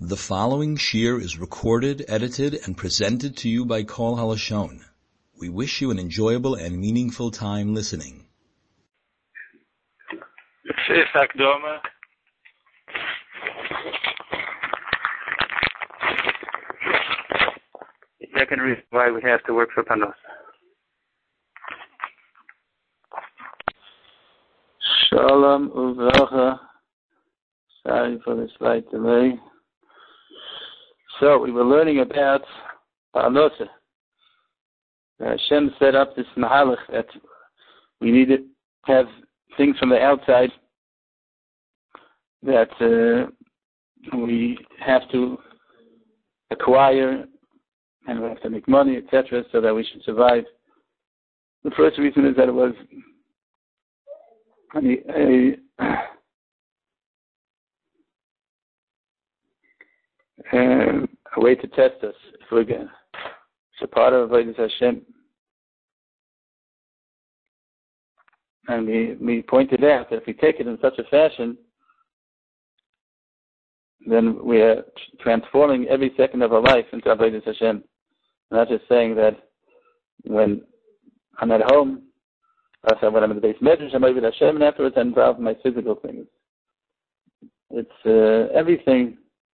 The following shir is recorded, edited, and presented to you by Kol Halashon. We wish you an enjoyable and meaningful time listening. Second reason why we have to work for Panos. Shalom uvracha. Sorry for the slight delay. So we were learning about Panos. Hashem set up this mahalach that we need to have things from the outside that we have to acquire and we have to make money, etc., so that we should survive. The first reason is that it was a way to test us if we're going. It's a part of Avodas Hashem. And we pointed out that if we take it in such a fashion, then we are transforming every second of our life into Avodas Hashem. Not just saying that when I'm at home, when I'm in the base medrash, I'm Avodas Hashem, and afterwards I'm involved in my physical things. It's everything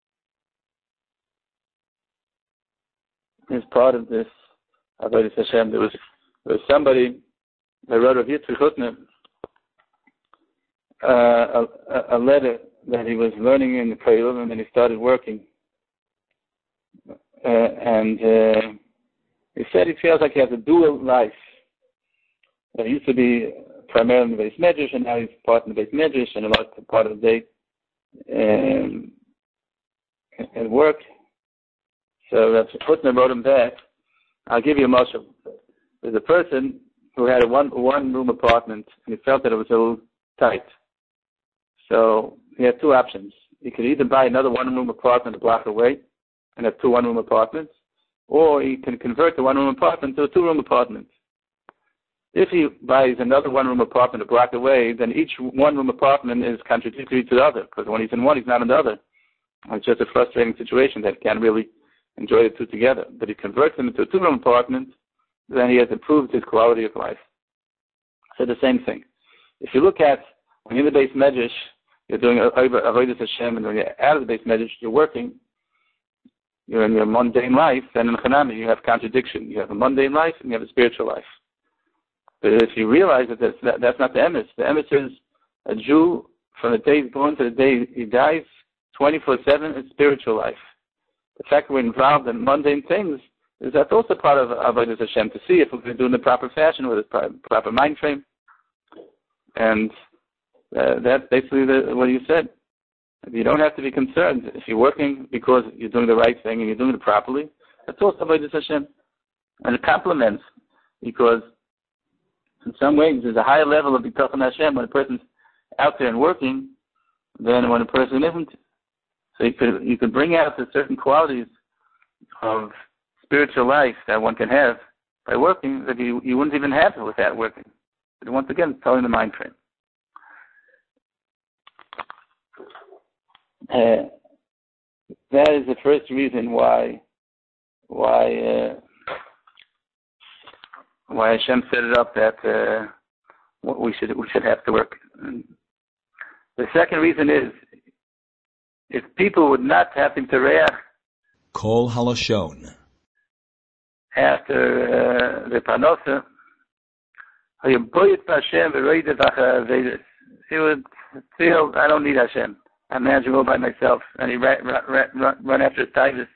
is part of this Avodas Hashem. There was somebody that wrote of Yitzchak Hutner a letter that he was learning in the Kollel, and then he started working. And he said he feels like he has a dual life. He used to be primarily in the base medrash, and now he's part in the base medrash and a lot part of the day and work. So that's Hutner wrote him back. I'll give you a mashal. There's a person who had a one-room apartment, and he felt that it was a little tight. So he had two options. He could either buy another one-room apartment a block away and have two one-room apartments, or he can convert the one-room apartment to a two-room apartment. If he buys another one-room apartment a block away, then each one-room apartment is contradictory to the other, because when he's in one, he's not in the other. It's just a frustrating situation that he can't really enjoy the two together. But he converts them into a two-room apartment, then he has improved his quality of life. So the same thing. If you look at, when you're in the base medrash, you're doing Avodas Hashem, and when you're out of the base medrash, you're working, you're in your mundane life, then in Chanami you have contradiction. You have a mundane life and you have a spiritual life. But if you realize that that's not the emes. The emes is a Jew from the day he's born to the day he dies, 24/7 is spiritual life. The fact that we're involved in mundane things is that's also part of Avodas Hashem, to see if we're going to do it in the proper fashion with a proper mind frame. And that's basically what you said. You don't have to be concerned. If you're working because you're doing the right thing and you're doing it properly, that's also Avodas Hashem. And it complements, because in some ways there's a higher level of Bitachon Hashem when a person's out there and working than when a person isn't. So you could bring out the certain qualities of spiritual life that one can have by working that you wouldn't even have without working. But once again, it's telling the mind frame. That is the first reason why Hashem set it up that we should have to work. The second reason is, if people would not have Tereach Kol Halashon after the Panosa, he would feel, I don't need Hashem. I'm managing all by myself, and he run after his tigers.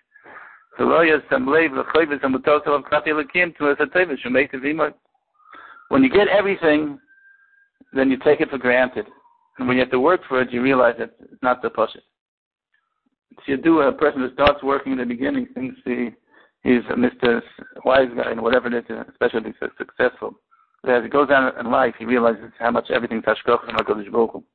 When you get everything, then you take it for granted. And when you have to work for it, you realize that it's not so precious. So a person who starts working in the beginning thinks he's a Mr. Wise Guy and whatever it is, especially if he's successful. But as he goes on in life, he realizes how much everything's Hashkoch and HaKadosh Baruch Hu.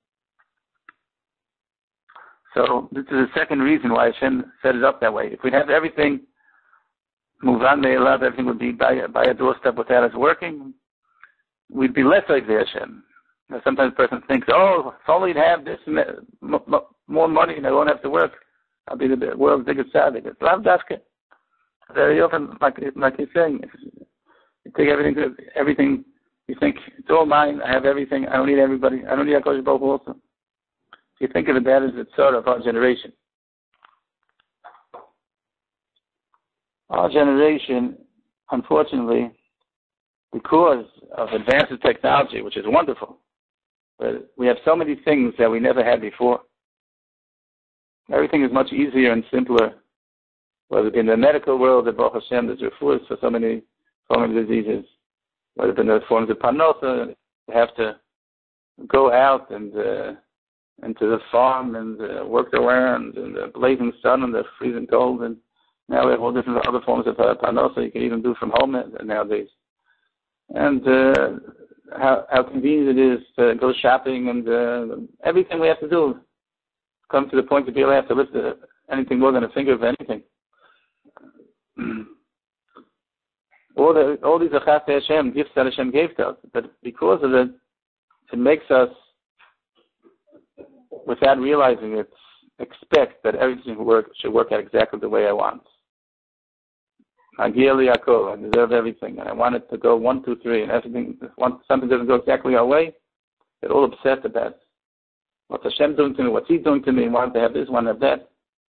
So this is the second reason why Hashem set it up that way. If we'd have everything, Muvan Me'elav, everything would be by a doorstep without us working, we'd be less like the Hashem. Now, sometimes a person thinks, if only you'd have this more money and I won't have to work. I'll be the world's biggest tzaddik. It's lav dafka. Very often, like you're saying, you take everything, you think, it's all mine, I have everything, I don't need everybody, I don't need HaKadosh Baruch Hu also. If you think of it, that is the sort of our generation. Our generation, unfortunately, because of advances technology, which is wonderful, but we have so many things that we never had before. Everything is much easier and simpler. Whether in the medical world, at Baruch Hashem, there's refuahs for so many diseases. Whether in the forms of parnosa, you have to go out and into the farm and work the land and the blazing sun and the freezing cold. And now we have all different other forms of parnosa you can even do from home nowadays. And how convenient it is to go shopping and everything we have to do come to the point to be able to have to lift anything more than a finger of anything. All these achat Hashem, gifts that Hashem gave to us, but because of it, it makes us, without realizing it, expect that everything should work out exactly the way I want. I deserve everything, and I want it to go 1, 2, 3, and everything. If something doesn't go exactly our way, get all upset about what's Hashem doing to me, what's He doing to me, and want to have this, want to have that.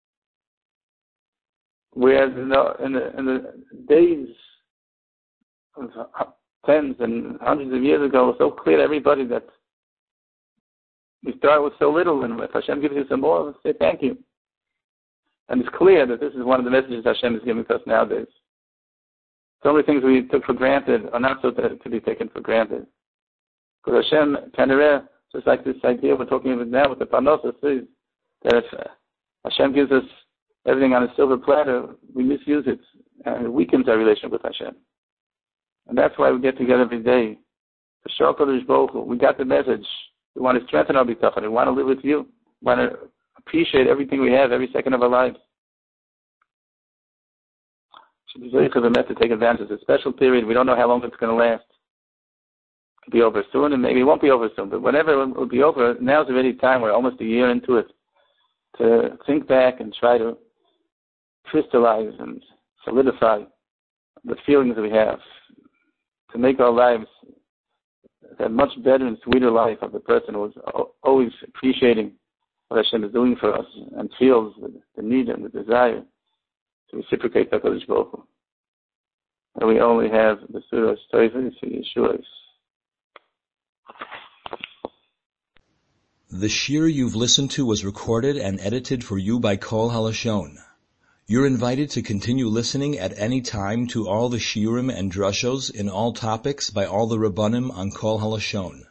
Whereas in the days of tens and hundreds of years ago, it was so clear to everybody that we start with so little, and if Hashem gives you some more, say thank you. And it's clear that this is one of the messages Hashem is giving to us nowadays. So many things we took for granted are not so to be taken for granted. Because Hashem, just like this idea we're talking about now with the parnosa, says that if Hashem gives us everything on a silver platter, we misuse it, and it weakens our relationship with Hashem. And that's why we get together every day. We got the message. We want to strengthen our bitachon. We want to live with you. We want to appreciate everything we have, every second of our lives. Should be very meant to take advantage of this special period. We don't know how long it's going to last. It could be over soon, and maybe it won't be over soon. But whenever it will be over, now's already time. We're almost a year into it, to think back and try to crystallize and solidify the feelings we have, to make our lives a much better and sweeter life of the person who is always appreciating what Hashem is doing for us and feels the need and the desire to reciprocate that HaKadosh Baruch Hu. And we only have the Surah Tovos Yeshuos. The shir you've listened to was recorded and edited for you by Kol HaLashon. You're invited to continue listening at any time to all the shiurim and drushos in all topics by all the Rabbanim on Kol HaLashon.